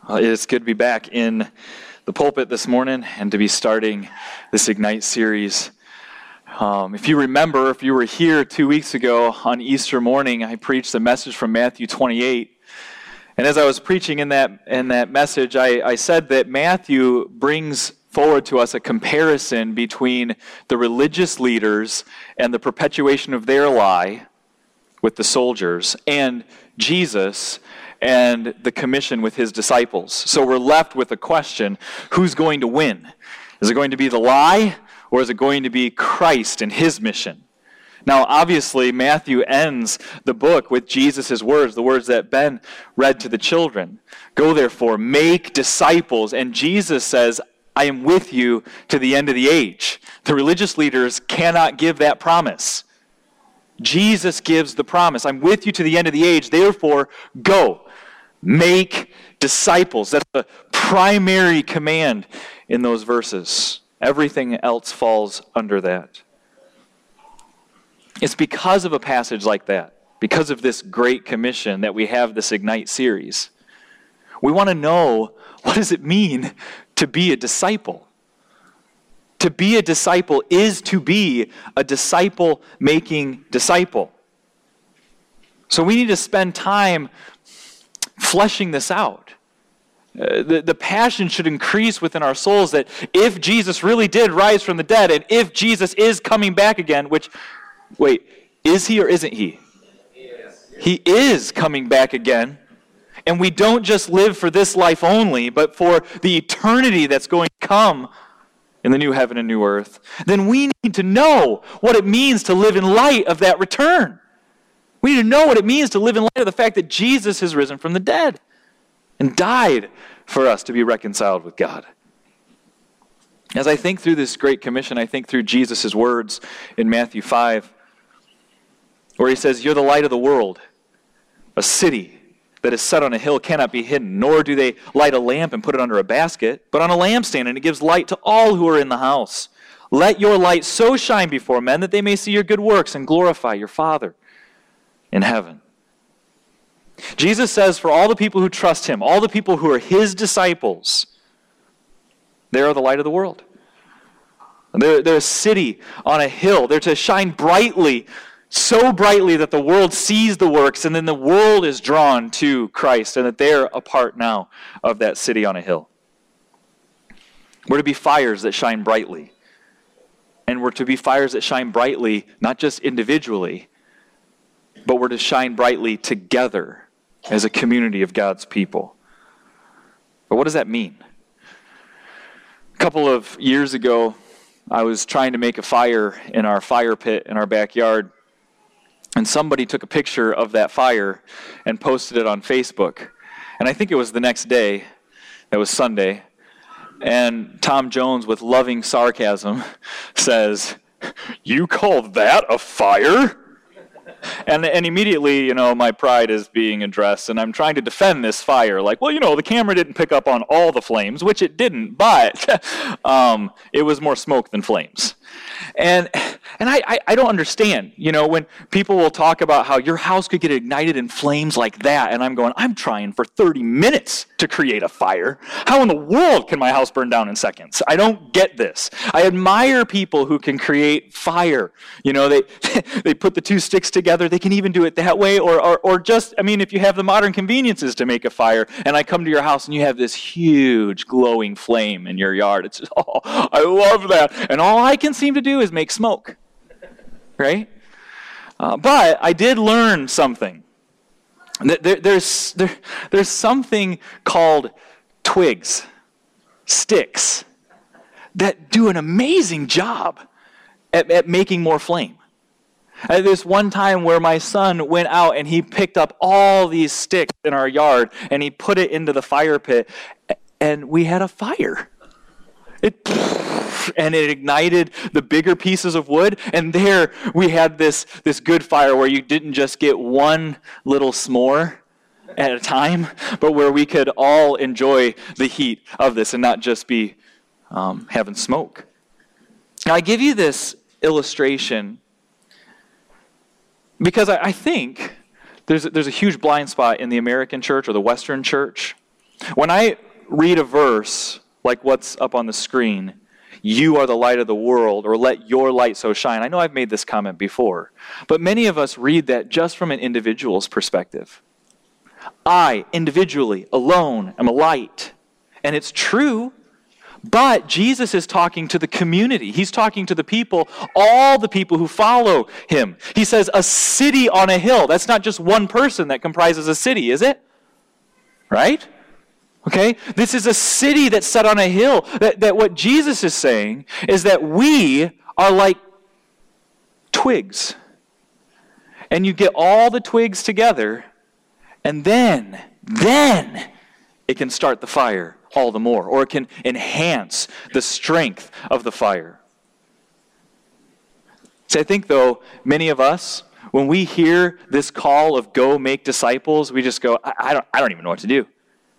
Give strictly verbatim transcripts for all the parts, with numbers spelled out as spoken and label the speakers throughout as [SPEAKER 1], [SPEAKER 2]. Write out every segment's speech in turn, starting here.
[SPEAKER 1] Well, it's good to be back in the pulpit this morning and to be starting this Ignite series. Um, if you remember, if you were here two weeks ago on Easter morning, I preached a message from Matthew twenty-eight. And as I was preaching in that in that message, I, I said that Matthew brings forward to us a comparison between the religious leaders and the perpetuation of their lie with the soldiers and Jesus and the commission with his disciples. So we're left with a question, who's going to win? Is it going to be the lie, or is it going to be Christ and his mission? Now, obviously, Matthew ends the book with Jesus' words, the words that Ben read to the children. Go therefore, make disciples. And Jesus says, I am with you to the end of the age. The religious leaders cannot give that promise. Jesus gives the promise. I'm with you to the end of the age. Therefore, go. Make disciples. That's the primary command in those verses. Everything else falls under that. It's because of a passage like that, because of this Great Commission, that we have this Ignite series. We want to know, what does it mean to be a disciple? To be a disciple is to be a disciple-making disciple. So we need to spend time fleshing this out. Uh, the, the passion should increase within our souls that if Jesus really did rise from the dead, and if Jesus is coming back again, which, wait, is he or isn't he? Yes. He is coming back again. And we don't just live for this life only, but for the eternity that's going to come in the new heaven and new earth. Then we need to know what it means to live in light of that return. We need to know what it means to live in light of the fact that Jesus has risen from the dead and died for us to be reconciled with God. As I think through this Great Commission, I think through Jesus' words in Matthew five, where he says, you're the light of the world. A city that is set on a hill cannot be hidden, nor do they light a lamp and put it under a basket, but on a lampstand, and it gives light to all who are in the house. Let your light so shine before men that they may see your good works and glorify your Father in heaven. Jesus says for all the people who trust him, all the people who are his disciples, they are the light of the world. They're, they're a city on a hill. They're to shine brightly, so brightly that the world sees the works, and then the world is drawn to Christ, and that they're a part now of that city on a hill. We're to be fires that shine brightly. And we're to be fires that shine brightly, not just individually, but we're to shine brightly together as a community of God's people. But what does that mean? A couple of years ago, I was trying to make a fire in our fire pit in our backyard, and somebody took a picture of that fire and posted it on Facebook. And I think it was the next day, that was Sunday, and Tom Jones, with loving sarcasm, says, "You call that a fire?" And and immediately, you know, my pride is being addressed, and I'm trying to defend this fire. Like, well, you know, the camera didn't pick up on all the flames, which it didn't, but um, it was more smoke than flames. And and I, I, I don't understand, you know, when people will talk about how your house could get ignited in flames like that, and I'm going, I'm trying for thirty minutes to create a fire. How in the world can my house burn down in seconds? I don't get this. I admire people who can create fire. You know, they they put the two sticks together. They can even do it that way, or, or or just, I mean, if you have the modern conveniences to make a fire, and I come to your house and you have this huge glowing flame in your yard, it's just, oh, I love that. And all I can seem to do is make smoke, right? Uh, but I did learn something. There, there's, there, there's something called twigs, sticks, that do an amazing job at, at making more flame. Uh, there's one time where my son went out and he picked up all these sticks in our yard and he put it into the fire pit, and we had a fire. It and it ignited the bigger pieces of wood, and there we had this, this good fire where you didn't just get one little s'more at a time, but where we could all enjoy the heat of this and not just be um, having smoke. Now, I give you this illustration because I, I think there's, there's a huge blind spot in the American church or the Western church When I read a verse like what's up on the screen, you are the light of the world, or let your light so shine. I know I've made this comment before, but many of us read that just from an individual's perspective. I, individually, alone, am a light. And it's true, but Jesus is talking to the community. He's talking to the people, all the people who follow him. He says, a city on a hill. That's not just one person that comprises a city, is it? Right? Okay? This is a city that's set on a hill. That, that what Jesus is saying is that we are like twigs. And you get all the twigs together, and then, then it can start the fire all the more, or it can enhance the strength of the fire. So I think, though, many of us, when we hear this call of go make disciples, we just go, I, I don't, I don't even know what to do.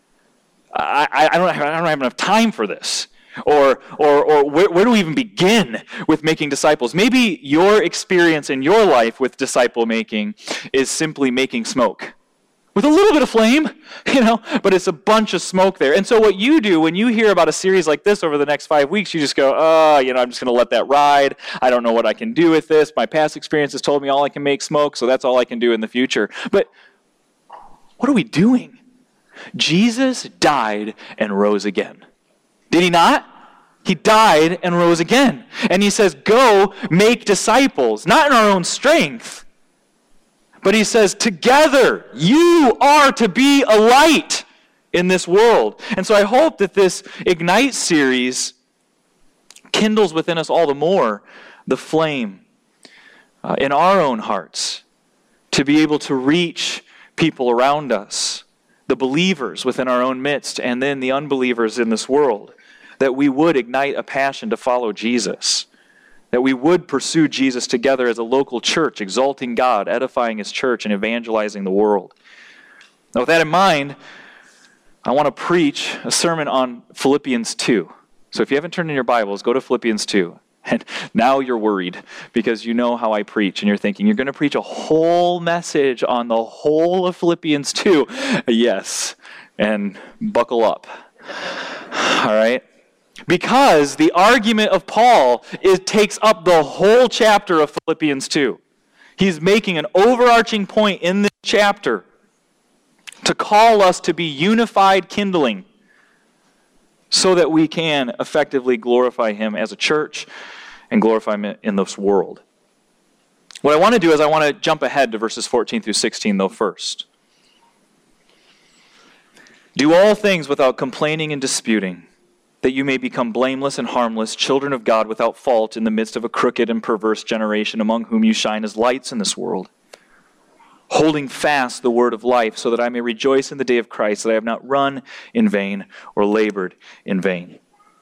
[SPEAKER 1] I, I, I, don't have, I don't have enough time for this. Or, or, or where, where do we even begin with making disciples? Maybe your experience in your life with disciple making is simply making smoke. With a little bit of flame, you know, but it's a bunch of smoke there. And so what you do when you hear about a series like this over the next five weeks, you just go, oh, you know, I'm just going to let that ride. I don't know what I can do with this. My past experience has told me all I can make smoke, so that's all I can do in the future. But what are we doing? Jesus died and rose again. Did he not? He died and rose again. And he says, go make disciples, not in our own strength, but he says, together, you are to be a light in this world. And so I hope that this Ignite series kindles within us all the more the flame uh, in our own hearts to be able to reach people around us, the believers within our own midst, and then the unbelievers in this world, that we would ignite a passion to follow Jesus. That we would pursue Jesus together as a local church, exalting God, edifying his church, and evangelizing the world. Now, with that in mind, I want to preach a sermon on Philippians two. So if you haven't turned in your Bibles, go to Philippians two. And now you're worried because you know how I preach, and you're thinking, you're going to preach a whole message on the whole of Philippians two. Yes, and buckle up. All right? Because the argument of Paul is, takes up the whole chapter of Philippians two. He's making an overarching point in this chapter to call us to be unified kindling so that we can effectively glorify him as a church and glorify him in this world. What I want to do is I want to jump ahead to verses fourteen through sixteen, though, first. Do all things without complaining and disputing, that you may become blameless and harmless, children of God without fault in the midst of a crooked and perverse generation, among whom you shine as lights in this world, holding fast the word of life, so that I may rejoice in the day of Christ, that I have not run in vain or labored in vain.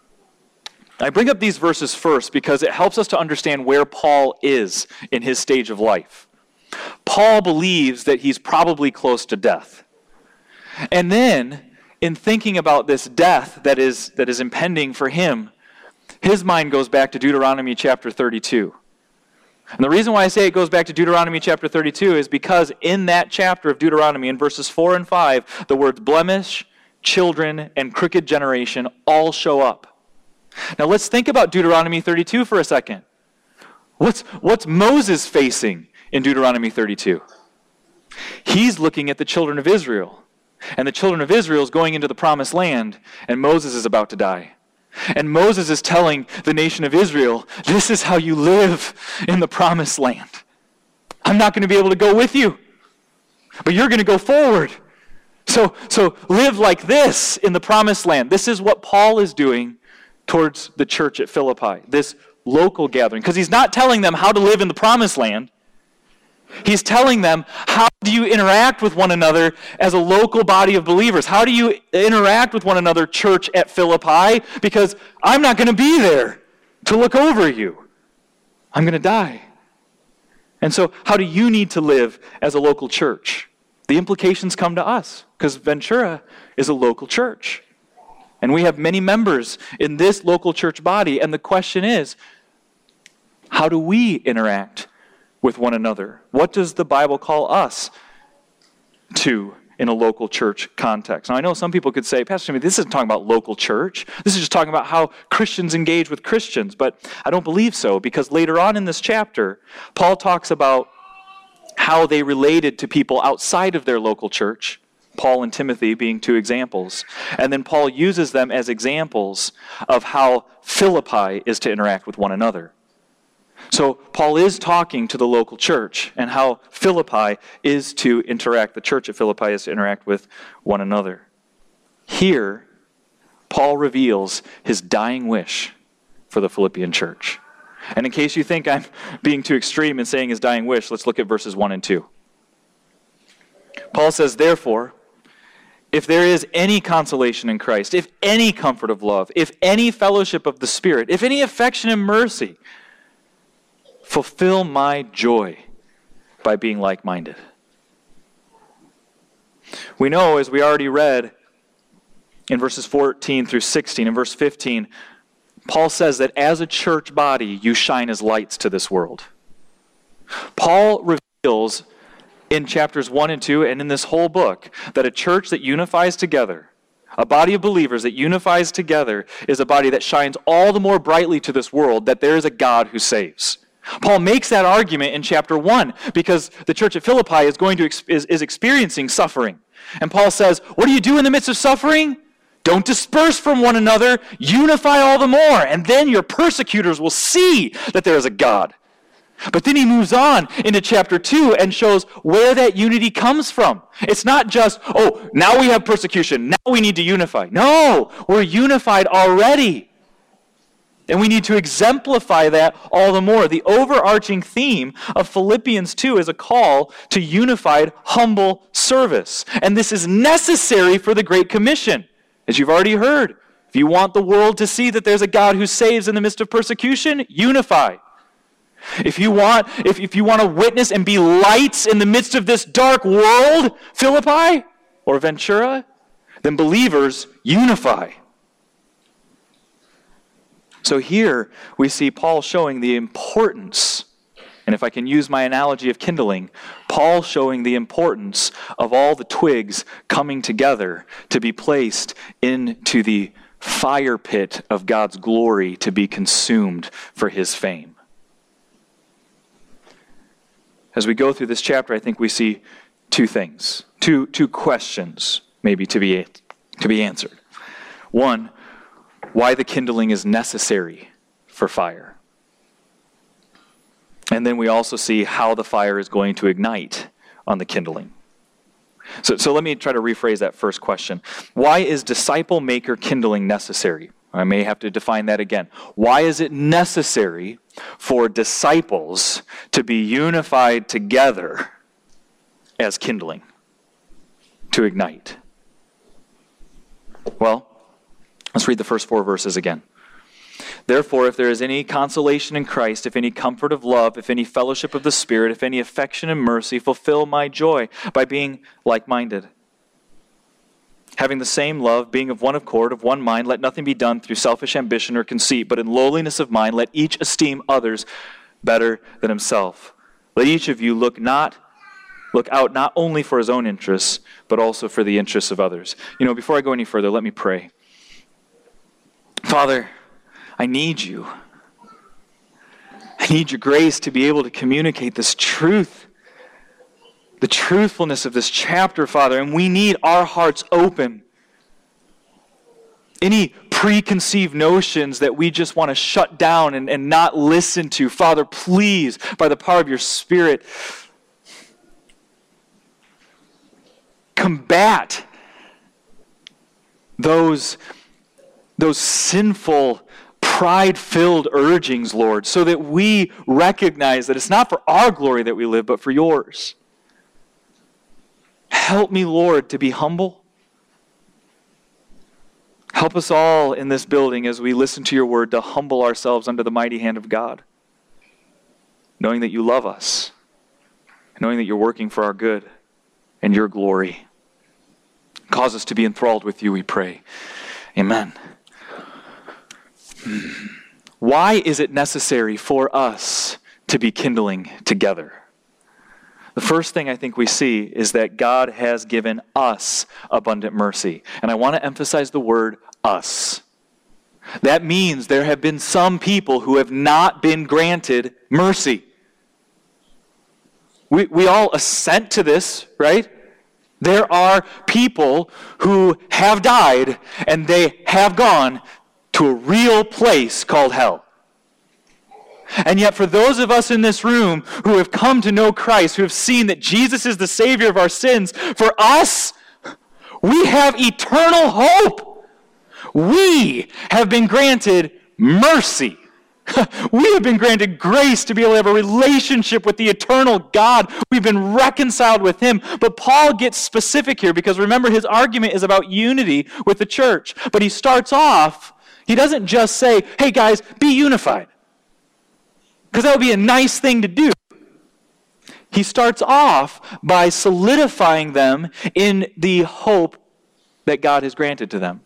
[SPEAKER 1] I bring up these verses first because it helps us to understand where Paul is in his stage of life. Paul believes that he's probably close to death. And then, in thinking about this death that is that is impending for him, his mind goes back to Deuteronomy chapter thirty-two. And the reason why I say it goes back to Deuteronomy chapter thirty-two is because in that chapter of Deuteronomy, in verses four and five, the words blemish, children, and crooked generation all show up. Now let's think about Deuteronomy thirty-two for a second. What's, what's Moses facing in Deuteronomy thirty-two? He's looking at the children of Israel. And the children of Israel is going into the promised land, and Moses is about to die. And Moses is telling the nation of Israel, this is how you live in the promised land. I'm not going to be able to go with you, but you're going to go forward. So, so live like this in the promised land. This is what Paul is doing towards the church at Philippi, this local gathering. Because he's not telling them how to live in the promised land. He's telling them, how do you interact with one another as a local body of believers? How do you interact with one another, church at Philippi? Because I'm not going to be there to look over you. I'm going to die. And so how do you need to live as a local church? The implications come to us, because Ventura is a local church. And we have many members in this local church body. And the question is, how do we interact with one another? What does the Bible call us to in a local church context. Now, I know some people could say, Pastor Jimmy, this isn't talking about local church. This is just talking about how Christians engage with Christians. But I don't believe so, because later on in this chapter, Paul talks about how they related to people outside of their local church, Paul and Timothy being two examples. And then Paul uses them as examples of how Philippi is to interact with one another. So Paul is talking to the local church and how Philippi is to interact, the church at Philippi is to interact with one another. Here, Paul reveals his dying wish for the Philippian church. And in case you think I'm being too extreme in saying his dying wish, let's look at verses one and two. Paul says, therefore, if there is any consolation in Christ, if any comfort of love, if any fellowship of the Spirit, if any affection and mercy, fulfill my joy by being like-minded. We know, as we already read in verses fourteen through sixteen, in verse fifteen, Paul says that as a church body, you shine as lights to this world. Paul reveals in chapters one and two, and in this whole book, that a church that unifies together, a body of believers that unifies together, is a body that shines all the more brightly to this world that there is a God who saves. Paul makes that argument in chapter one because the church at Philippi is going to is, is experiencing suffering. And Paul says, what do you do in the midst of suffering? Don't disperse from one another, unify all the more, and then your persecutors will see that there is a God. But then he moves on into chapter two and shows where that unity comes from. It's not just, oh, now we have persecution, now we need to unify. No, we're unified already. And we need to exemplify that all the more. The overarching theme of Philippians two is a call to unified, humble service. And this is necessary for the Great Commission. As you've already heard, if you want the world to see that there's a God who saves in the midst of persecution, unify. If you want, if, if you want to witness and be lights in the midst of this dark world, Philippi or Ventura, then believers unify. So here we see Paul showing the importance, and if I can use my analogy of kindling, Paul showing the importance of all the twigs coming together to be placed into the fire pit of God's glory to be consumed for his fame. As we go through this chapter, I think we see two things, two, two questions maybe to be, to be answered. One, why the kindling is necessary for fire. And then we also see how the fire is going to ignite on the kindling. So, so let me try to rephrase that first question. Why is disciple maker kindling necessary? I may have to define that again. Why is it necessary for disciples to be unified together as kindling to ignite? Well, let's read the first four verses again. Therefore, if there is any consolation in Christ, if any comfort of love, if any fellowship of the Spirit, if any affection and mercy, fulfill my joy by being like-minded. Having the same love, being of one accord, of one mind, let nothing be done through selfish ambition or conceit, but in lowliness of mind, let each esteem others better than himself. Let each of you look not look out not only for his own interests, but also for the interests of others. You know, before I go any further, let me pray. Father, I need you. I need your grace to be able to communicate this truth, the truthfulness of this chapter, Father, and we need our hearts open. Any preconceived notions that we just want to shut down and, and not listen to, Father, please, by the power of your Spirit, combat those, those sinful, pride-filled urgings, Lord, so that we recognize that it's not for our glory that we live, but for yours. Help me, Lord, to be humble. Help us all in this building as we listen to your word to humble ourselves under the mighty hand of God, knowing that you love us, knowing that you're working for our good and your glory. Cause us to be enthralled with you, we pray. Amen. Why is it necessary for us to be kindling together? The first thing I think we see is that God has given us abundant mercy. And I want to emphasize the word us. That means there have been some people who have not been granted mercy. We, we all assent to this, right? There are people who have died and they have gone to a real place called hell. And yet for those of us in this room who have come to know Christ, who have seen that Jesus is the Savior of our sins, for us, we have eternal hope. We have been granted mercy. We have been granted grace to be able to have a relationship with the eternal God. We've been reconciled with Him. But Paul gets specific here because remember his argument is about unity with the church. But he starts off, he doesn't just say, hey guys, be unified. Because that would be a nice thing to do. He starts off by solidifying them in the hope that God has granted to them.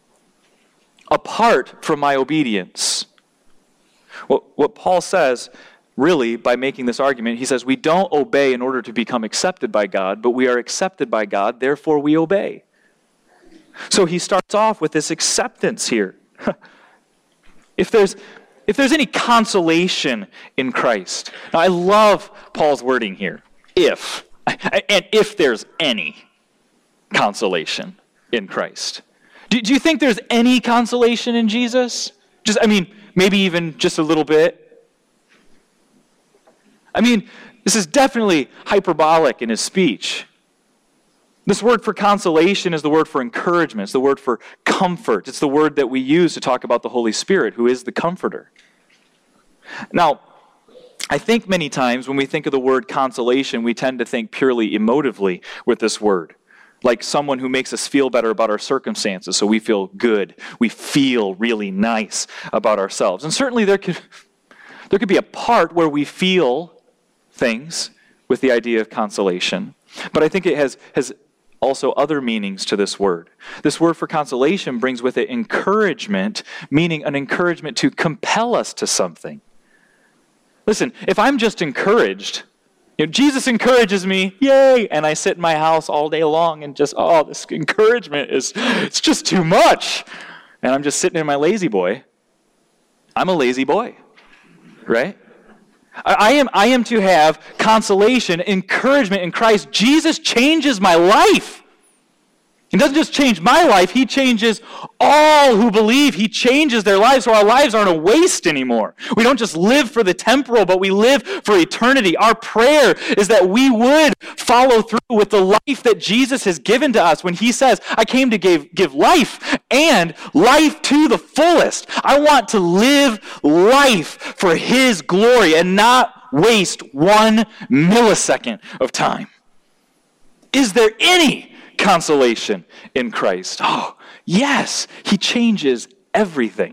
[SPEAKER 1] Apart from my obedience. What, what Paul says, really, by making this argument, he says, we don't obey in order to become accepted by God, but we are accepted by God, therefore we obey. So he starts off with this acceptance here. If there's... If there's any consolation in Christ, now I love Paul's wording here, if, and if there's any consolation in Christ. Do, do you think there's any consolation in Jesus? Just, I mean, maybe even just a little bit. I mean, this is definitely hyperbolic in his speech. This word for consolation is the word for encouragement. It's the word for comfort. It's the word that we use to talk about the Holy Spirit, who is the comforter. Now, I think many times when we think of the word consolation, we tend to think purely emotively with this word. Like someone who makes us feel better about our circumstances, so we feel good. We feel really nice about ourselves. And certainly there could, there could be a part where we feel things with the idea of consolation. But I think it has has also other meanings to this word. This word for consolation brings with it encouragement, meaning an encouragement to compel us to something. Listen, if I'm just encouraged, you know, Jesus encourages me, yay, and I sit in my house all day long and just, oh, this encouragement is, it's just too much. And I'm just sitting in my lazy boy. I'm a lazy boy, right? I am, I am to have consolation, encouragement in Christ. Jesus changes my life. He doesn't just change my life, He changes all who believe. He changes their lives so our lives aren't a waste anymore. We don't just live for the temporal, but we live for eternity. Our prayer is that we would follow through with the life that Jesus has given to us when He says, I came to give, give life and life to the fullest. I want to live life for His glory and not waste one millisecond of time. Is there any consolation in Christ? Oh, yes, He changes everything.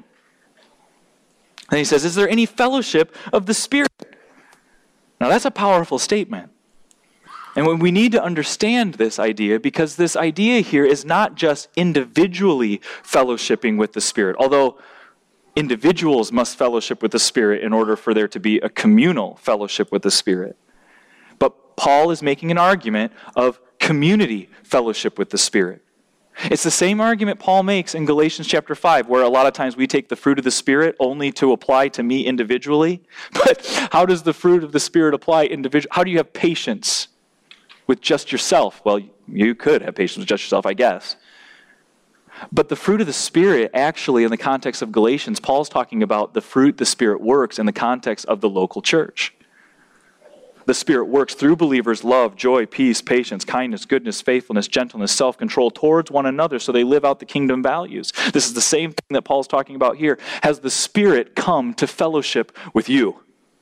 [SPEAKER 1] And he says, is there any fellowship of the Spirit? Now that's a powerful statement. And we need to understand this idea because this idea here is not just individually fellowshipping with the Spirit, although individuals must fellowship with the Spirit in order for there to be a communal fellowship with the Spirit. But Paul is making an argument of community fellowship with the Spirit. It's the same argument Paul makes in Galatians chapter five, where a lot of times we take the fruit of the Spirit only to apply to me individually. But how does the fruit of the Spirit apply individually? How do you have patience with just yourself? Well, you could have patience with just yourself, I guess. But the fruit of the Spirit, actually, in the context of Galatians, Paul's talking about the fruit the Spirit works in the context of the local church. The Spirit works through believers' love, joy, peace, patience, kindness, goodness, faithfulness, gentleness, self-control towards one another so they live out the kingdom values. This is the same thing that Paul's talking about here. Has the Spirit come to fellowship with you?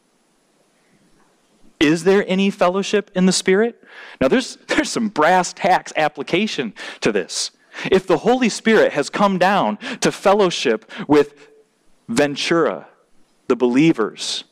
[SPEAKER 1] Is there any fellowship in the Spirit? Now there's, there's some brass tacks application to this. If the Holy Spirit has come down to fellowship with Ventura, the believers,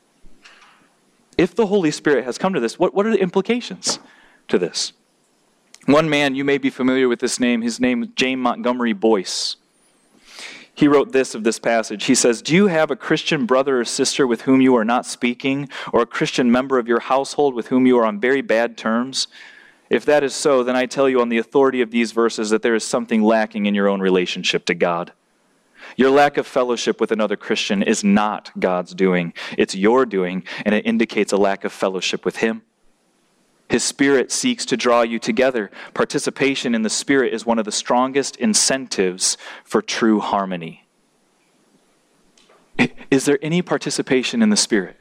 [SPEAKER 1] if the Holy Spirit has come to this, what, what are the implications to this? One man, you may be familiar with this name, his name is James Montgomery Boyce. He wrote this of this passage. He says, "Do you have a Christian brother or sister with whom you are not speaking, or a Christian member of your household with whom you are on very bad terms? If that is so, then I tell you on the authority of these verses that there is something lacking in your own relationship to God. Your lack of fellowship with another Christian is not God's doing. It's your doing, and it indicates a lack of fellowship with Him. His Spirit seeks to draw you together. Participation in the Spirit is one of the strongest incentives for true harmony." Is there any participation in the Spirit?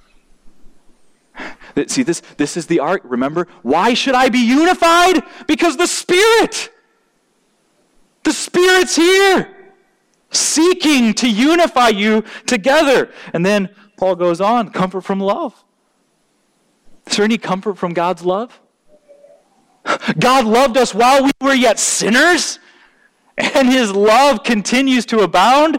[SPEAKER 1] See, this, this is the art. Remember, why should I be unified? Because the Spirit. The Spirit's here, seeking to unify you together. And then Paul goes on, comfort from love. Is there any comfort from God's love? God loved us while we were yet sinners, and His love continues to abound.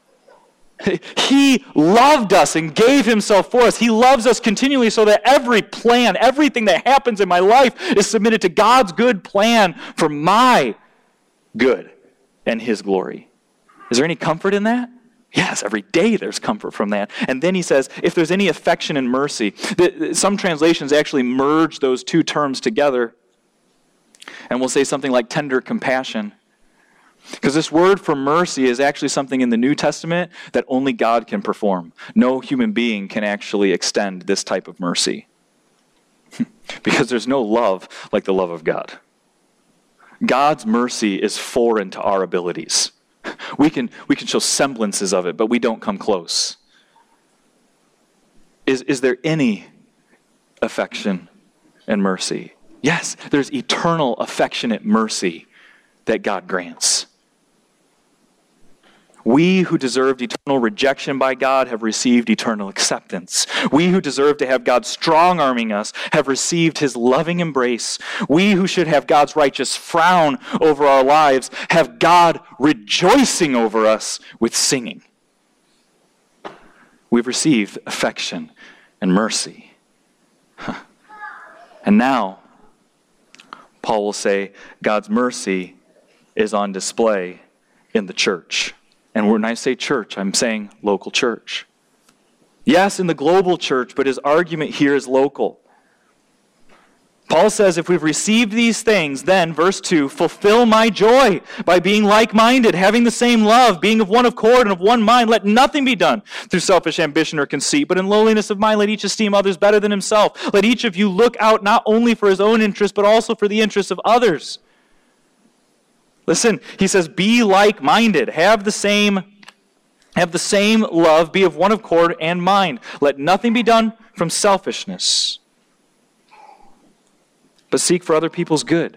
[SPEAKER 1] He loved us and gave Himself for us. He loves us continually so that every plan, everything that happens in my life is submitted to God's good plan for my good and His glory. Is there any comfort in that? Yes, every day there's comfort from that. And then he says, if there's any affection and mercy, some translations actually merge those two terms together, and we'll say something like tender compassion. Because this word for mercy is actually something in the New Testament that only God can perform. No human being can actually extend this type of mercy. Because there's no love like the love of God. God's mercy is foreign to our abilities. We can, we can show semblances of it, but we don't come close. Is, is there any affection and mercy? Yes, there's eternal affectionate mercy that God grants. We who deserved eternal rejection by God have received eternal acceptance. We who deserve to have God strong-arming us have received His loving embrace. We who should have God's righteous frown over our lives have God rejoicing over us with singing. We've received affection and mercy. And now, Paul will say, God's mercy is on display in the church. And when I say church, I'm saying local church. Yes, in the global church, but his argument here is local. Paul says, if we've received these things, then, verse two, fulfill my joy by being like-minded, having the same love, being of one accord and of one mind. Let nothing be done through selfish ambition or conceit, but in lowliness of mind let each esteem others better than himself. Let each of you look out not only for his own interest, but also for the interests of others. Listen, he says, be like-minded, have the same, have the same love, be of one accord and mind. Let nothing be done from selfishness, but seek for other people's good.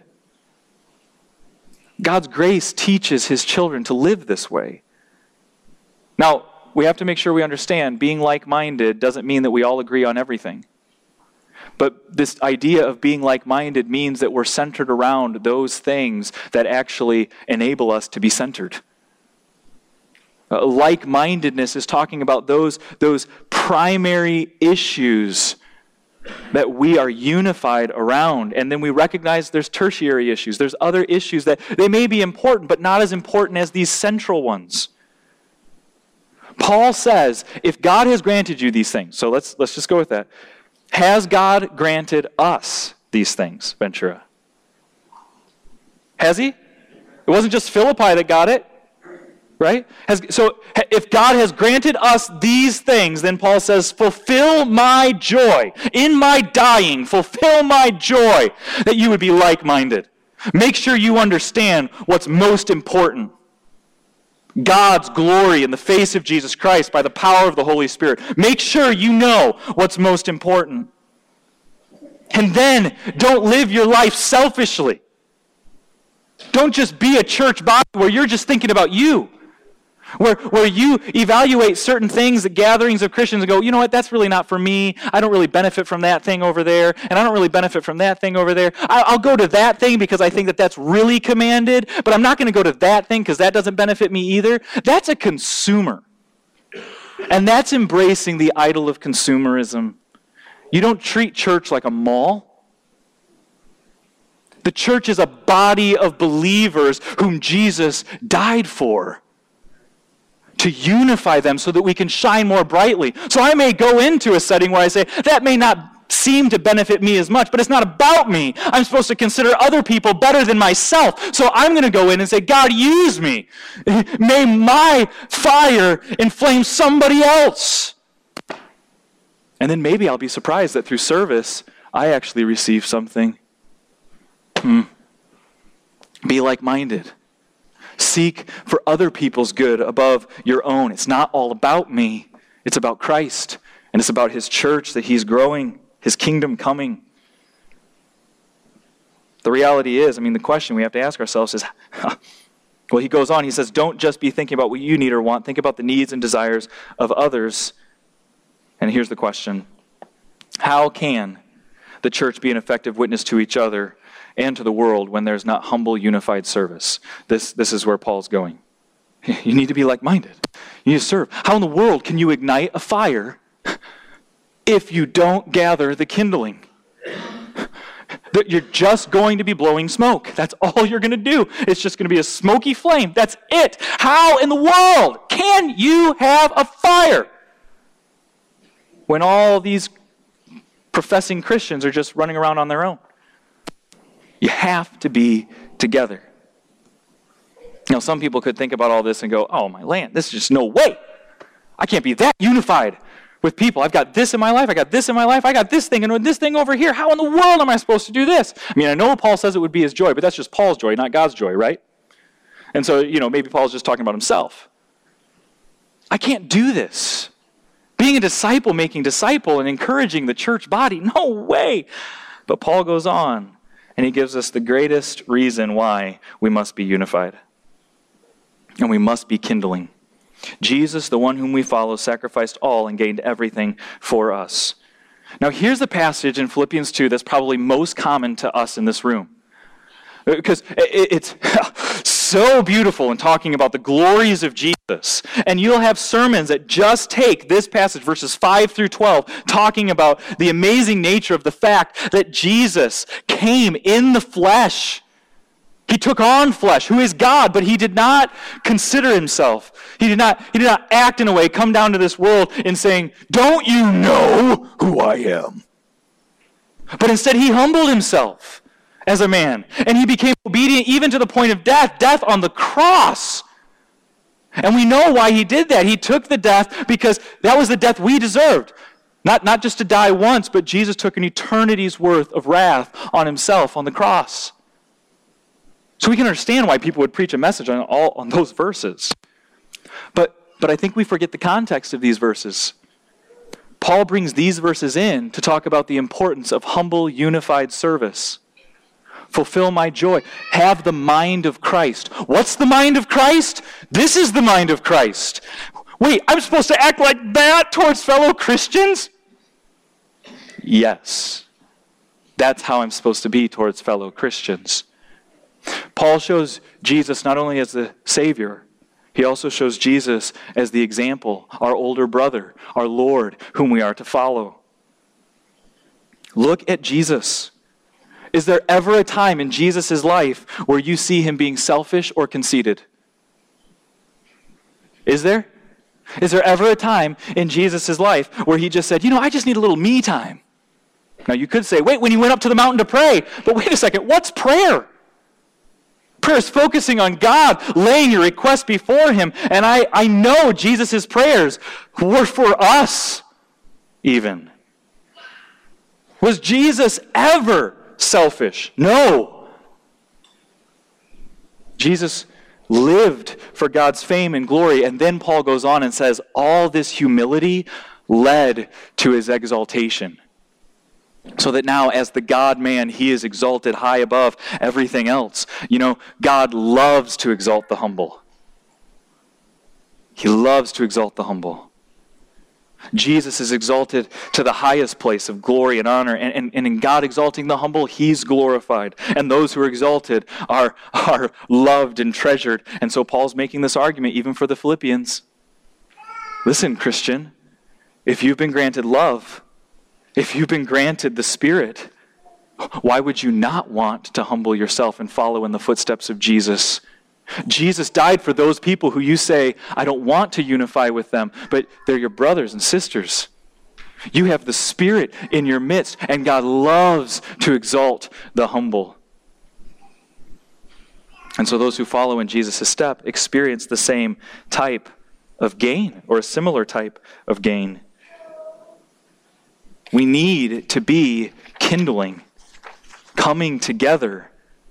[SPEAKER 1] God's grace teaches His children to live this way. Now, we have to make sure we understand, being like-minded doesn't mean that we all agree on everything. But this idea of being like-minded means that we're centered around those things that actually enable us to be centered. Uh, like-mindedness is talking about those, those primary issues that we are unified around. And then we recognize there's tertiary issues. There's other issues that they may be important, but not as important as these central ones. Paul says, if God has granted you these things, so let's, let's just go with that. Has God granted us these things, Ventura? Has He? It wasn't just Philippi that got it, right? Has, so if God has granted us these things, then Paul says, fulfill my joy. In my dying, fulfill my joy that you would be like-minded. Make sure you understand what's most important. God's glory in the face of Jesus Christ by the power of the Holy Spirit. Make sure you know what's most important. And then don't live your life selfishly. Don't just be a church body where you're just thinking about you. Where, where you evaluate certain things at gatherings of Christians and go, you know what, that's really not for me. I don't really benefit from that thing over there, and I don't really benefit from that thing over there. I, I'll go to that thing because I think that that's really commanded, but I'm not going to go to that thing because that doesn't benefit me either. That's a consumer. And that's embracing the idol of consumerism. You don't treat church like a mall. The church is a body of believers whom Jesus died for. to unify them so that we can shine more brightly. So I may go into a setting where I say, that may not seem to benefit me as much, but it's not about me. I'm supposed to consider other people better than myself. So I'm going to go in and say, God, use me. May my fire inflame somebody else. And then maybe I'll be surprised that through service, I actually receive something. Hmm. Be like-minded. Seek for other people's good above your own. It's not all about me. It's about Christ. And it's about His church, that He's growing, His kingdom coming. The reality is, I mean, the question we have to ask ourselves is, well, he goes on, he says, don't just be thinking about what you need or want. Think about the needs and desires of others. And here's the question. How can the church be an effective witness to each other and to the world when there's not humble, unified service? This, this is where Paul's going. You need to be like-minded. You need to serve. How in the world can you ignite a fire if you don't gather the kindling? You're just going to be blowing smoke. That's all you're going to do. It's just going to be a smoky flame. That's it. How in the world can you have a fire when all these professing Christians are just running around on their own? You have to be together. Now, some people could think about all this and go, oh, my land, this is just no way. I can't be that unified with people. I've got this in my life. I got this in my life. I got this thing and this thing over here. How in the world am I supposed to do this? I mean, I know Paul says it would be his joy, but that's just Paul's joy, not God's joy, right? And so, you know, maybe Paul's just talking about himself. I can't do this. Being a disciple, making disciple, and encouraging the church body, no way. But Paul goes on, and he gives us the greatest reason why we must be unified. And we must be kindling. Jesus, the one whom we follow, sacrificed all and gained everything for us. Now here's the passage in Philippians two that's probably most common to us in this room. Because it's so beautiful in talking about the glories of Jesus. And you'll have sermons that just take this passage, verses five through twelve, talking about the amazing nature of the fact that Jesus came in the flesh. He took on flesh, who is God, but he did not consider himself. He did not, he did not act in a way, come down to this world in saying, don't you know who I am? But instead he humbled himself as a man, and he became obedient even to the point of death, death on the cross. And we know why he did that. He took the death because that was the death we deserved. Not, not just to die once, but Jesus took an eternity's worth of wrath on himself on the cross. So we can understand why people would preach a message on all on those verses. But, but I think we forget the context of these verses. Paul brings these verses in to talk about the importance of humble, unified service. Fulfill my joy. Have the mind of Christ. What's the mind of Christ? This is the mind of Christ. Wait, I'm supposed to act like that towards fellow Christians? Yes. That's how I'm supposed to be towards fellow Christians. Paul shows Jesus not only as the Savior, he also shows Jesus as the example, our older brother, our Lord, whom we are to follow. Look at Jesus. Is there ever a time in Jesus' life where you see him being selfish or conceited? Is there? Is there ever a time in Jesus' life where he just said, you know, I just need a little me time? Now you could say, wait, when he went up to the mountain to pray, but wait a second, what's prayer? Prayer is focusing on God, laying your request before him. And I, I know Jesus' prayers were for us even. Was Jesus ever selfish? No. Jesus lived for God's fame and glory. And then Paul goes on and says, all this humility led to his exaltation. So that now, as the God-man, he is exalted high above everything else. You know, God loves to exalt the humble. He loves to exalt the humble. Jesus is exalted to the highest place of glory and honor. And, and, and in God exalting the humble, he's glorified. And those who are exalted are, are loved and treasured. And so Paul's making this argument even for the Philippians. Listen, Christian, if you've been granted love, if you've been granted the Spirit, why would you not want to humble yourself and follow in the footsteps of Jesus Jesus died for those people who you say, I don't want to unify with them, but they're your brothers and sisters. You have the Spirit in your midst, and God loves to exalt the humble. And so those who follow in Jesus' step experience the same type of gain, or a similar type of gain. We need to be kindling, coming together,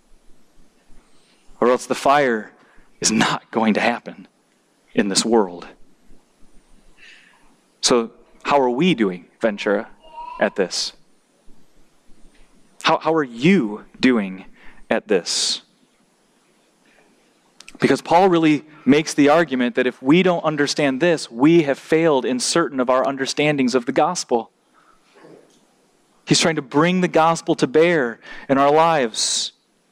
[SPEAKER 1] or else the fire is not going to happen in this world. So, how are we doing, Ventura, at this? How, how are you doing at this? Because Paul really makes the argument that if we don't understand this, we have failed in certain of our understandings of the gospel. He's trying to bring the gospel to bear in our lives.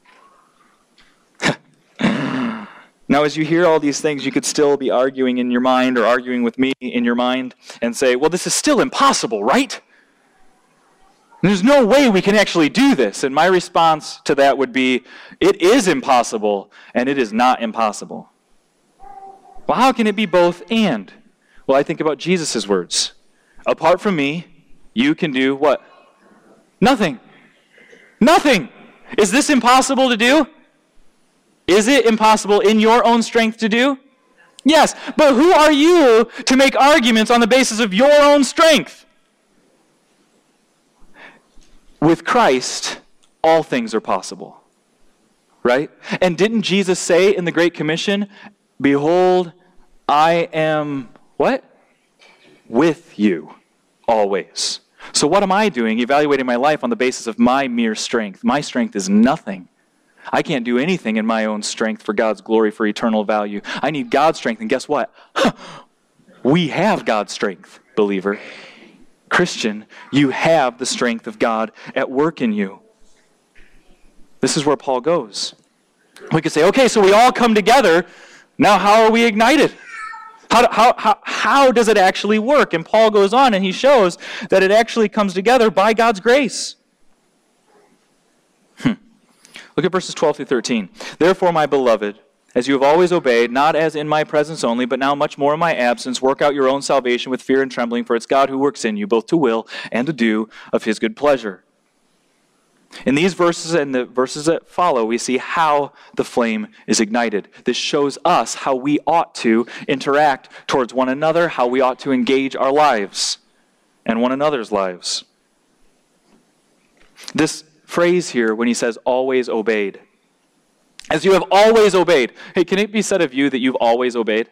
[SPEAKER 1] Now, as you hear all these things, you could still be arguing in your mind or arguing with me in your mind and say, well, this is still impossible, right? There's no way we can actually do this. And my response to that would be, it is impossible, and it is not impossible. Well, how can it be both and? Well, I think about Jesus' words. Apart from me, you can do what? Nothing. Nothing. Is this impossible to do? Is it impossible in your own strength to do? Yes, but who are you to make arguments on the basis of your own strength? With Christ, all things are possible. Right? And didn't Jesus say in the Great Commission, behold, I am what? With you always. So what am I doing? Evaluating my life on the basis of my mere strength. My strength is nothing. I can't do anything in my own strength for God's glory, for eternal value. I need God's strength, and guess what? We have God's strength, believer. Christian, you have the strength of God at work in you. This is where Paul goes. We could say, okay, so we all come together. Now how are we ignited? How, how, how, how does it actually work? And Paul goes on and he shows that it actually comes together by God's grace. Hmm. Look at verses twelve through thirteen. Therefore, my beloved, as you have always obeyed, not as in my presence only, but now much more in my absence, work out your own salvation with fear and trembling, for it's God who works in you, both to will and to do of his good pleasure. In these verses and the verses that follow, we see how the flame is ignited. This shows us how we ought to interact towards one another, how we ought to engage our lives and one another's lives. This phrase here, when he says always obeyed, as you have always obeyed. Hey, can it be said of you that you've always obeyed?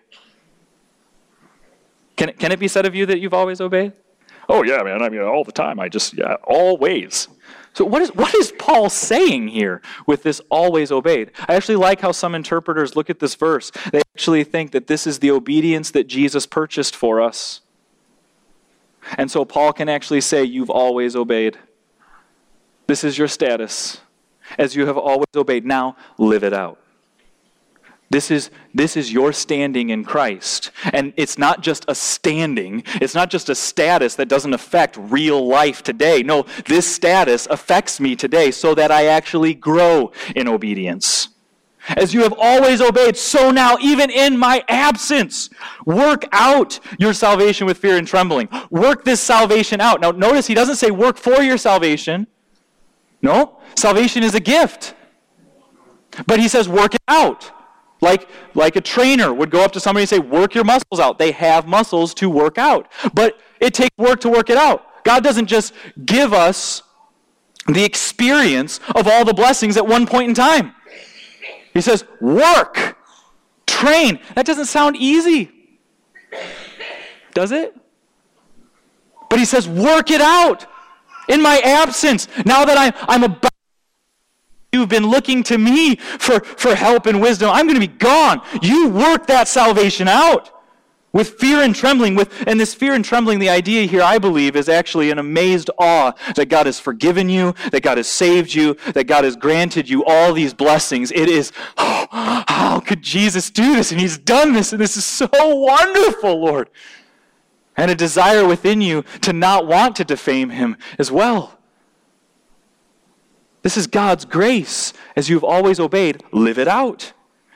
[SPEAKER 1] Can it, can it be said of you that you've always obeyed? Oh yeah, man, I mean, all the time, I just, yeah, always. So what is what is Paul saying here with this always obeyed? I actually like how some interpreters look at this verse. They actually think that this is the obedience that Jesus purchased for us. And so Paul can actually say, you've always obeyed. This is your status, as you have always obeyed. Now, live it out. This is, this is your standing in Christ. And it's not just a standing. It's not just a status that doesn't affect real life today. No, this status affects me today so that I actually grow in obedience. As you have always obeyed, so now, even in my absence, work out your salvation with fear and trembling. Work this salvation out. Now, notice he doesn't say work for your salvation. No, salvation is a gift. But he says work it out. Like, like a trainer would go up to somebody and say, work your muscles out. They have muscles to work out. But it takes work to work it out. God doesn't just give us the experience of all the blessings at one point in time. He says, work, train. That doesn't sound easy. Does it? But he says, work it out. In my absence, now that I'm, I'm about, you've been looking to me for, for help and wisdom, I'm going to be gone. You work that salvation out with fear and trembling. With and this fear and trembling, the idea here, I believe, is actually an amazed awe that God has forgiven you, that God has saved you, that God has granted you all these blessings. It is, oh, how could Jesus do this? And he's done this, and this is so wonderful, Lord. And a desire within you to not want to defame him as well. This is God's grace. As you've always obeyed, live it out.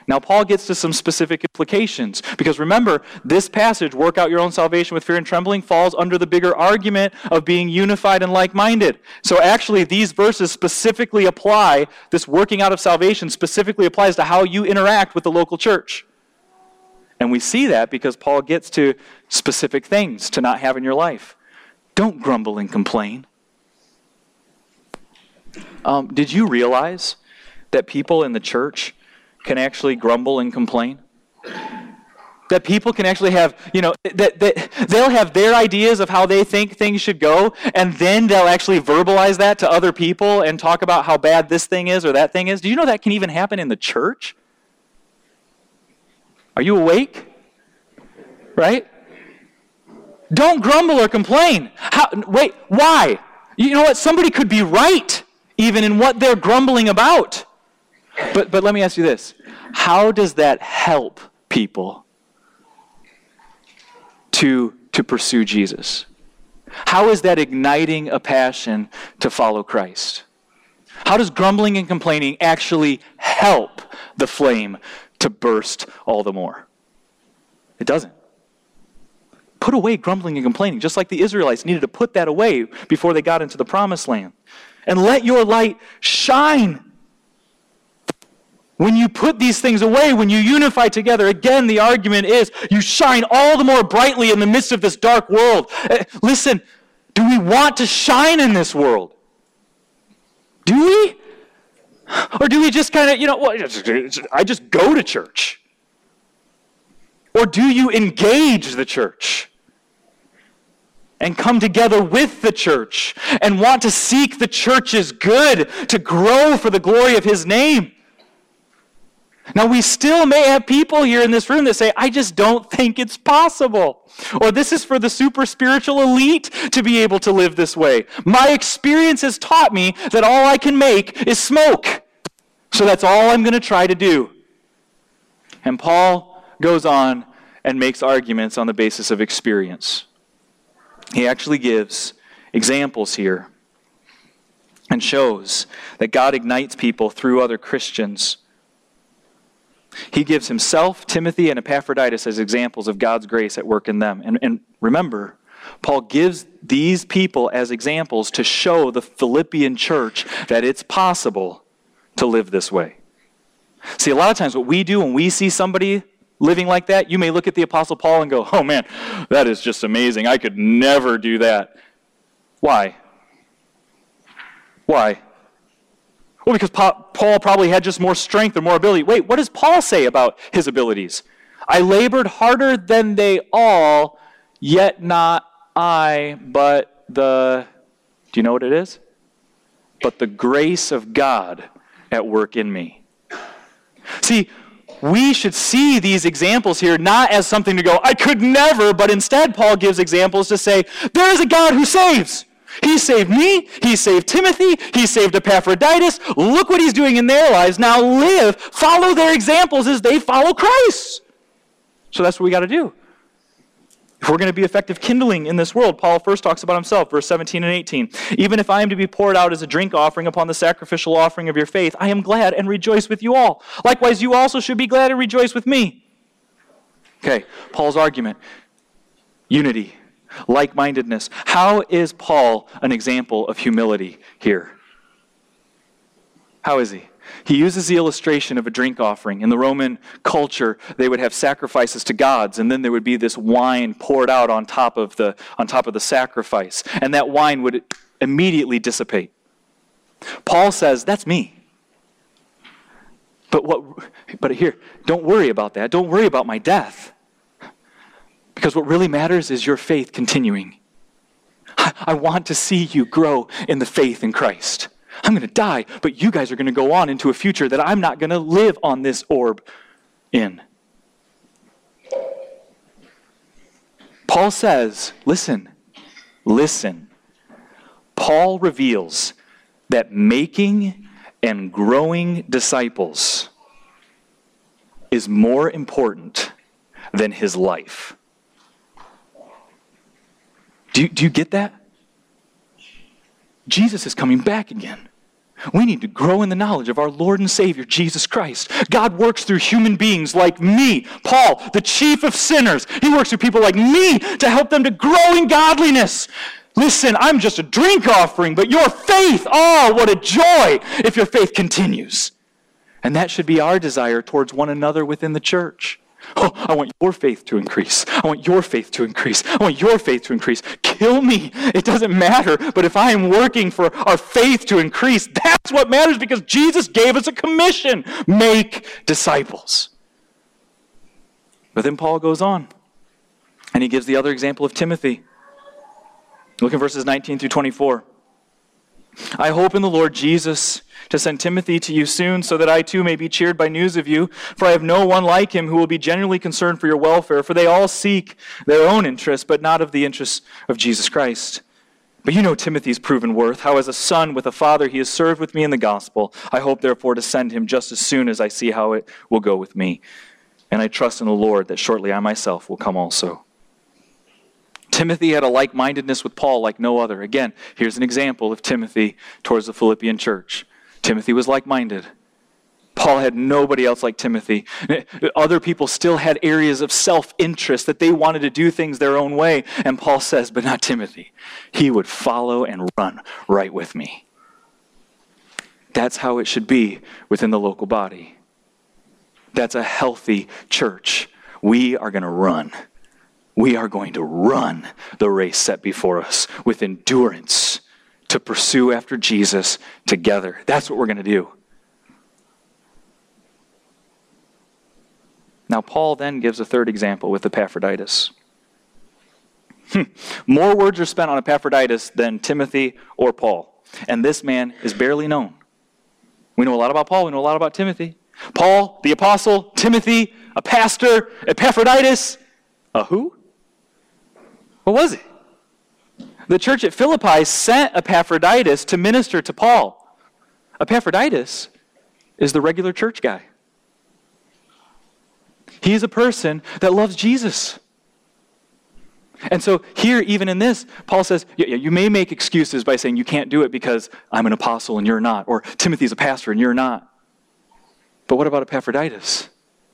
[SPEAKER 1] Now, Paul gets to some specific implications, because remember, this passage, work out your own salvation with fear and trembling, falls under the bigger argument of being unified and like-minded. So actually, these verses specifically apply, this working out of salvation specifically applies to how you interact with the local church. And we see that because Paul gets to specific things to not have in your life. Don't grumble and complain. Um, did you realize that people in the church can actually grumble and complain? That people can actually have, you know, that, that they'll have their ideas of how they think things should go, and then they'll actually verbalize that to other people and talk about how bad this thing is or that thing is. Do you know that can even happen in the church? Are you awake? Right? Don't grumble or complain. How, wait, why? You know what? Somebody could be right even in what they're grumbling about. But but let me ask you this. How does that help people to, to pursue Jesus? How is that igniting a passion to follow Christ? How does grumbling and complaining actually help the flame to burst all the more? It doesn't. Put away grumbling and complaining, just like the Israelites needed to put that away before they got into the promised land. And let your light shine. When you put these things away, when you unify together, again, the argument is you shine all the more brightly in the midst of this dark world. Uh, listen, do we want to shine in this world? Do we? Or do we just kind of, you know, well, I just go to church? Or do you engage the church and come together with the church and want to seek the church's good to grow for the glory of His name? Now, we still may have people here in this room that say, I just don't think it's possible. Or this is for the super spiritual elite to be able to live this way. My experience has taught me that all I can make is smoke. So that's all I'm going to try to do. And Paul goes on and makes arguments on the basis of experience. He actually gives examples here and shows that God ignites people through other Christians. He gives himself, Timothy, and Epaphroditus as examples of God's grace at work in them. And, and remember, Paul gives these people as examples to show the Philippian church that it's possible to live this way. See, a lot of times what we do when we see somebody living like that, you may look at the Apostle Paul and go, oh man, that is just amazing. I could never do that. Why? Why? Well, because Paul probably had just more strength or more ability. Wait, what does Paul say about his abilities? I labored harder than they all, yet not I, but the, do you know what it is? But the grace of God at work in me. See, we should see these examples here not as something to go, I could never, but instead Paul gives examples to say, there is a God who saves. He saved me. He saved Timothy. He saved Epaphroditus. Look what he's doing in their lives. Now live, follow their examples as they follow Christ. So that's what we got to do. If we're going to be effective kindling in this world, Paul first talks about himself, verse seventeen and eighteen. Even if I am to be poured out as a drink offering upon the sacrificial offering of your faith, I am glad and rejoice with you all. Likewise, you also should be glad and rejoice with me. Okay, Paul's argument. Unity. Like-mindedness. How is Paul an example of humility here? How is he? He uses the illustration of a drink offering. In the Roman culture, they would have sacrifices to gods, and then there would be this wine poured out on top of the, on top of the sacrifice, and that wine would immediately dissipate. Paul says, that's me. But what? But here, don't worry about that. Don't worry about my death. Because what really matters is your faith continuing. I want to see you grow in the faith in Christ. I'm going to die, but you guys are going to go on into a future that I'm not going to live on this orb in. Paul says, listen, listen. Paul reveals that making and growing disciples is more important than his life. Do you, do you get that? Jesus is coming back again. We need to grow in the knowledge of our Lord and Savior, Jesus Christ. God works through human beings like me, Paul, the chief of sinners. He works through people like me to help them to grow in godliness. Listen, I'm just a drink offering, but your faith, oh, what a joy if your faith continues. And that should be our desire towards one another within the church. Oh, I want your faith to increase. I want your faith to increase. I want your faith to increase. Kill me. It doesn't matter. But if I am working for our faith to increase, that's what matters because Jesus gave us a commission. Make disciples. But then Paul goes on. And he gives the other example of Timothy. Look at verses nineteen through twenty-four. I hope in the Lord Jesus to send Timothy to you soon, so that I too may be cheered by news of you. For I have no one like him who will be genuinely concerned for your welfare, for they all seek their own interests, but not of the interests of Jesus Christ. But you know Timothy's proven worth, how as a son with a father he has served with me in the gospel. I hope therefore to send him just as soon as I see how it will go with me. And I trust in the Lord that shortly I myself will come also. Timothy had a like-mindedness with Paul like no other. Again, here's an example of Timothy towards the Philippian church. Timothy was like-minded. Paul had nobody else like Timothy. Other people still had areas of self-interest that they wanted to do things their own way. And Paul says, but not Timothy. He would follow and run right with me. That's how it should be within the local body. That's a healthy church. We are going to run. We are going to run the race set before us with endurance to pursue after Jesus together. That's what we're going to do. Now, Paul then gives a third example with Epaphroditus. Hmm. More words are spent on Epaphroditus than Timothy or Paul. And this man is barely known. We know a lot about Paul. We know a lot about Timothy. Paul, the apostle. Timothy, a pastor. Epaphroditus, a who? What was it? The church at Philippi sent Epaphroditus to minister to Paul. Epaphroditus is the regular church guy. He is a person that loves Jesus. And so here, even in this, Paul says, yeah, you may make excuses by saying you can't do it because I'm an apostle and you're not, or Timothy's a pastor and you're not. But what about Epaphroditus?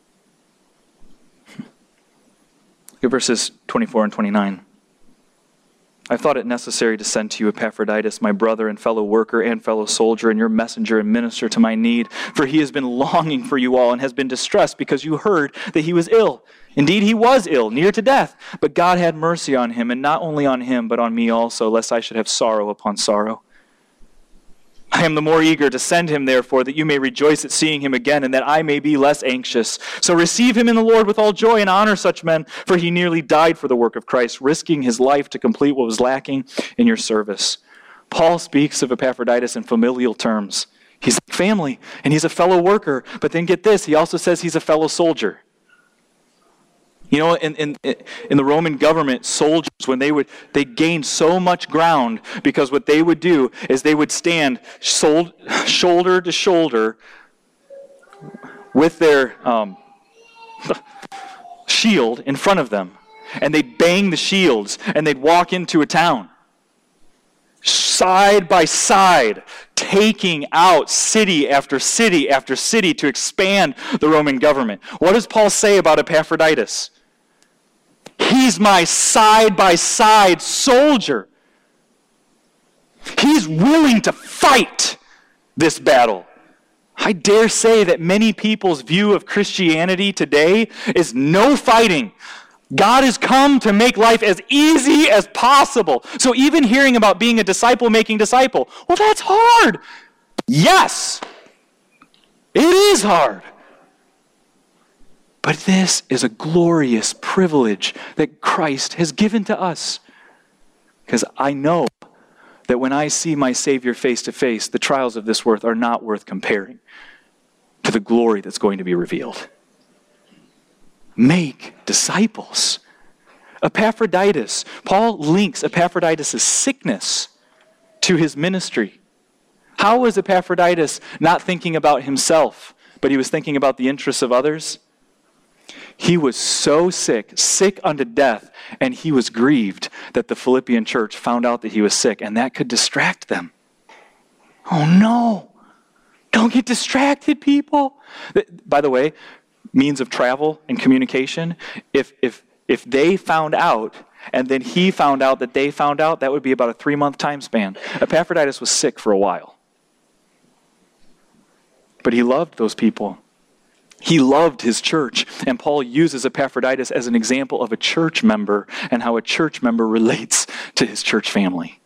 [SPEAKER 1] Look at verses twenty-four and twenty-nine. I thought it necessary to send to you Epaphroditus, my brother and fellow worker and fellow soldier, and your messenger and minister to my need. For he has been longing for you all and has been distressed because you heard that he was ill. Indeed, he was ill, near to death. But God had mercy on him, and not only on him, but on me also, lest I should have sorrow upon sorrow. I am the more eager to send him, therefore, that you may rejoice at seeing him again, and that I may be less anxious. So receive him in the Lord with all joy and honor such men, for he nearly died for the work of Christ, risking his life to complete what was lacking in your service. Paul speaks of Epaphroditus in familial terms. He's family, and he's a fellow worker. But then get this, he also says he's a fellow soldier. You know, in, in in the Roman government, soldiers, when they would, they gained so much ground because what they would do is they would stand sold, shoulder to shoulder with their um, shield in front of them. And they'd bang the shields and they'd walk into a town. Side by side, taking out city after city after city to expand the Roman government. What does Paul say about Epaphroditus? He's my side-by-side soldier. He's willing to fight this battle. I dare say that many people's view of Christianity today is no fighting. God has come to make life as easy as possible. So even hearing about being a disciple making disciple, well, that's hard. Yes, it is hard. But this is a glorious privilege that Christ has given to us. Because I know that when I see my Savior face to face, the trials of this earth are not worth comparing to the glory that's going to be revealed. Make disciples. Epaphroditus. Paul links Epaphroditus' sickness to his ministry. How was Epaphroditus not thinking about himself, but he was thinking about the interests of others? He was so sick, sick unto death, and he was grieved that the Philippian church found out that he was sick, and that could distract them. Oh no! Don't get distracted, people. By the way, means of travel and communication, if if if they found out and then he found out that they found out, that would be about a three-month time span. Epaphroditus was sick for a while. But he loved those people. He loved his church. And Paul uses Epaphroditus as an example of a church member and how a church member relates to his church family.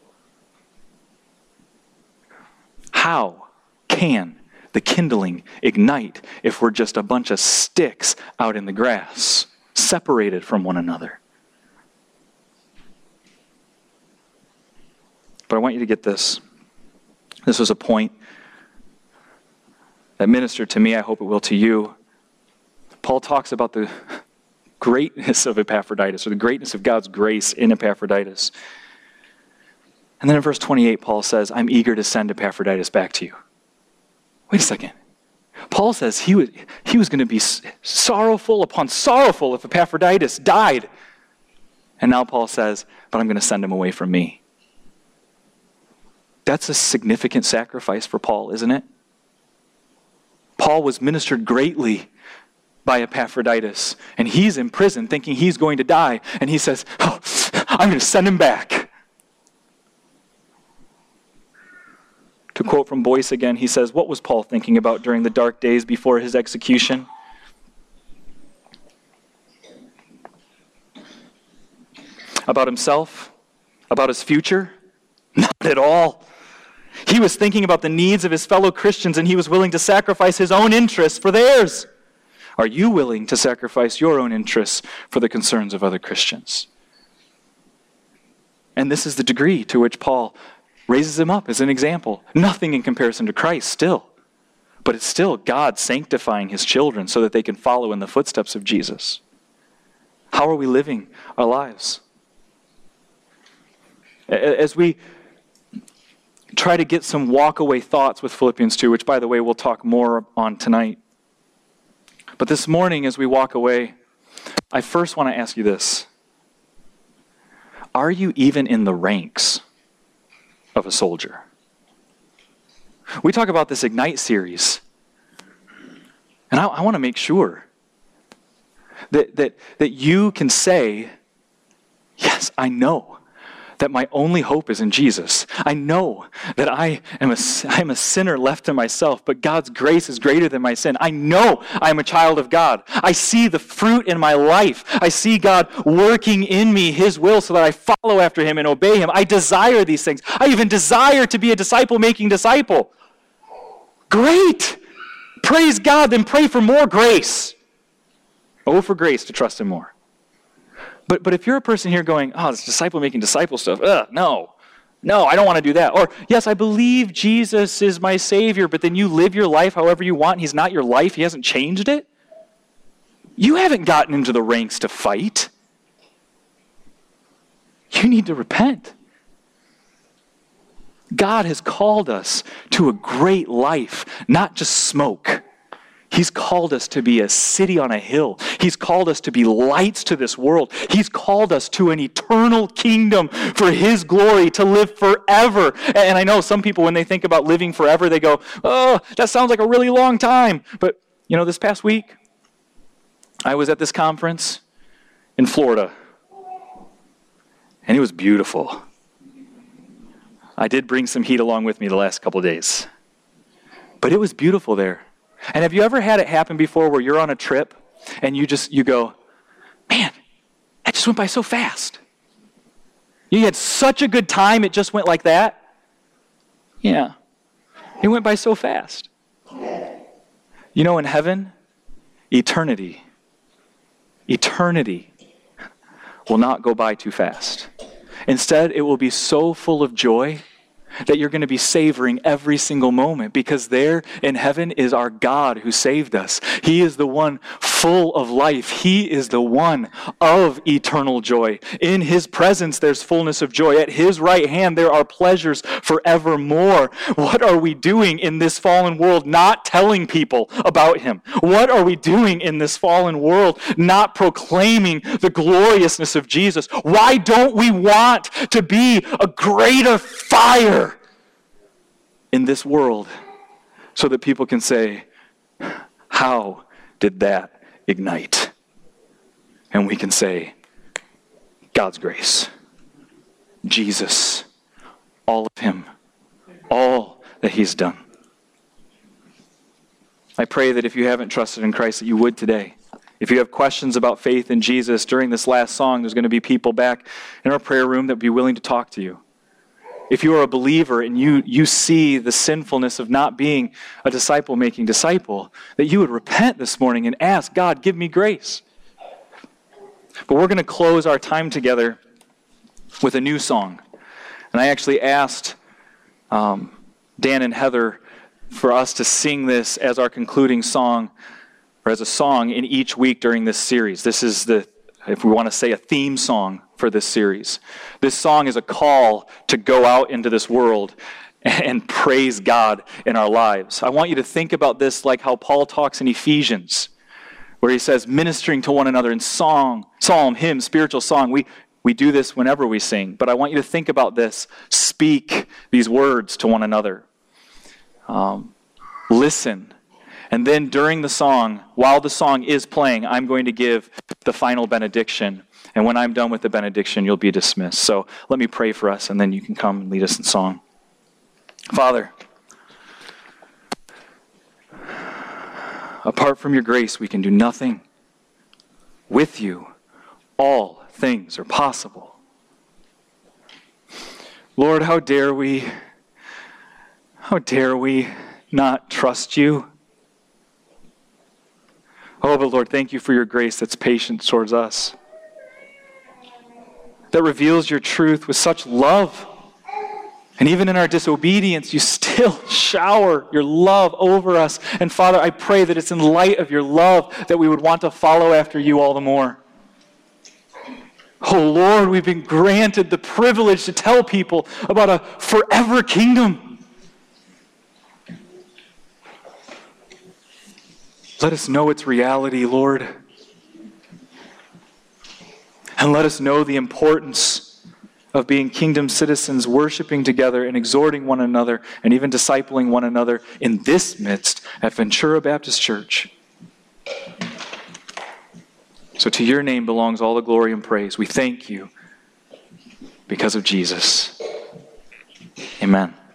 [SPEAKER 1] How can the kindling ignite if we're just a bunch of sticks out in the grass, separated from one another? But I want you to get this. This was a point that ministered to me. I hope it will to you. Paul talks about the greatness of Epaphroditus, or the greatness of God's grace in Epaphroditus. And then in verse twenty-eight, Paul says, I'm eager to send Epaphroditus back to you. Wait a second. Paul says he was, he was going to be sorrowful upon sorrowful if Epaphroditus died. And now Paul says, but I'm going to send him away from me. That's a significant sacrifice for Paul, isn't it? Paul was ministered greatly by Epaphroditus, and he's in prison thinking he's going to die, and he says, oh, I'm going to send him back. To quote from Boyce again, he says, what was Paul thinking about during the dark days before his execution? About himself? About his future? Not at all. He was thinking about the needs of his fellow Christians, and he was willing to sacrifice his own interests for theirs. Are you willing to sacrifice your own interests for the concerns of other Christians? And this is the degree to which Paul raises him up as an example. Nothing in comparison to Christ still. But it's still God sanctifying his children so that they can follow in the footsteps of Jesus. How are we living our lives? As we try to get some walk-away thoughts with Philippians two, which, by the way, we'll talk more on tonight. But this morning, as we walk away, I first want to ask you this. Are you even in the ranks of a soldier? We talk about this Ignite series, and I, I want to make sure that, that, that you can say, yes, I know that my only hope is in Jesus. I know that I am a, I'm a sinner left to myself, but God's grace is greater than my sin. I know I'm a child of God. I see the fruit in my life. I see God working in me His will so that I follow after Him and obey Him. I desire these things. I even desire to be a disciple-making disciple. Great! Praise God, then pray for more grace. Oh, for grace to trust Him more. But but if you're a person here going, oh, this disciple-making disciple stuff, ugh, no. No, I don't want to do that. Or, yes, I believe Jesus is my Savior, but then you live your life however you want. He's not your life. He hasn't changed it. You haven't gotten into the ranks to fight. You need to repent. God has called us to a great life, not just smoke. He's called us to be a city on a hill. He's called us to be lights to this world. He's called us to an eternal kingdom for His glory, to live forever. And I know some people, when they think about living forever, they go, oh, that sounds like a really long time. But, you know, this past week, I was at this conference in Florida, and it was beautiful. I did bring some heat along with me the last couple of days. But it was beautiful there. And have you ever had it happen before where you're on a trip and you just, you go, man, that just went by so fast. You had such a good time, it just went like that? Yeah. It went by so fast. You know, in heaven, eternity, eternity will not go by too fast. Instead, it will be so full of joy that you're going to be savoring every single moment, because there in heaven is our God who saved us. He is the one full of life. He is the one of eternal joy. In His presence there's fullness of joy. At His right hand there are pleasures forevermore. What are we doing in this fallen world not telling people about Him? What are we doing in this fallen world not proclaiming the gloriousness of Jesus? Why don't we want to be a greater fire in this world so that people can say, how did that ignite? And we can say, God's grace, Jesus, all of him, all that he's done. I pray that if you haven't trusted in Christ, that you would today. If you have questions about faith in Jesus during this last song, there's going to be people back in our prayer room that would be willing to talk to you. If you are a believer and you, you see the sinfulness of not being a disciple-making disciple, that you would repent this morning and ask, God, give me grace. But we're going to close our time together with a new song. And I actually asked um, Dan and Heather for us to sing this as our concluding song, or as a song in each week during this series. This is the, if we want to say, a theme song for this series. This song is a call to go out into this world and praise God in our lives. I want you to think about this like how Paul talks in Ephesians, where he says, ministering to one another in song, psalm, hymn, spiritual song. We, we do this whenever we sing, but I want you to think about this. Speak these words to one another. Um, listen. And then during the song, while the song is playing, I'm going to give the final benediction. And when I'm done with the benediction, you'll be dismissed. So let me pray for us, and then you can come and lead us in song. Father, apart from your grace, we can do nothing. With you, all things are possible. Lord, how dare we, how dare we not trust you? Oh, but Lord, thank you for your grace that's patient towards us, that reveals your truth with such love. And even in our disobedience, you still shower your love over us. And Father, I pray that it's in light of your love that we would want to follow after you all the more. Oh Lord, we've been granted the privilege to tell people about a forever kingdom. Let us know its reality, Lord. And let us know the importance of being kingdom citizens, worshiping together and exhorting one another and even discipling one another in this midst at Ventura Baptist Church. So to your name belongs all the glory and praise. We thank you because of Jesus. Amen.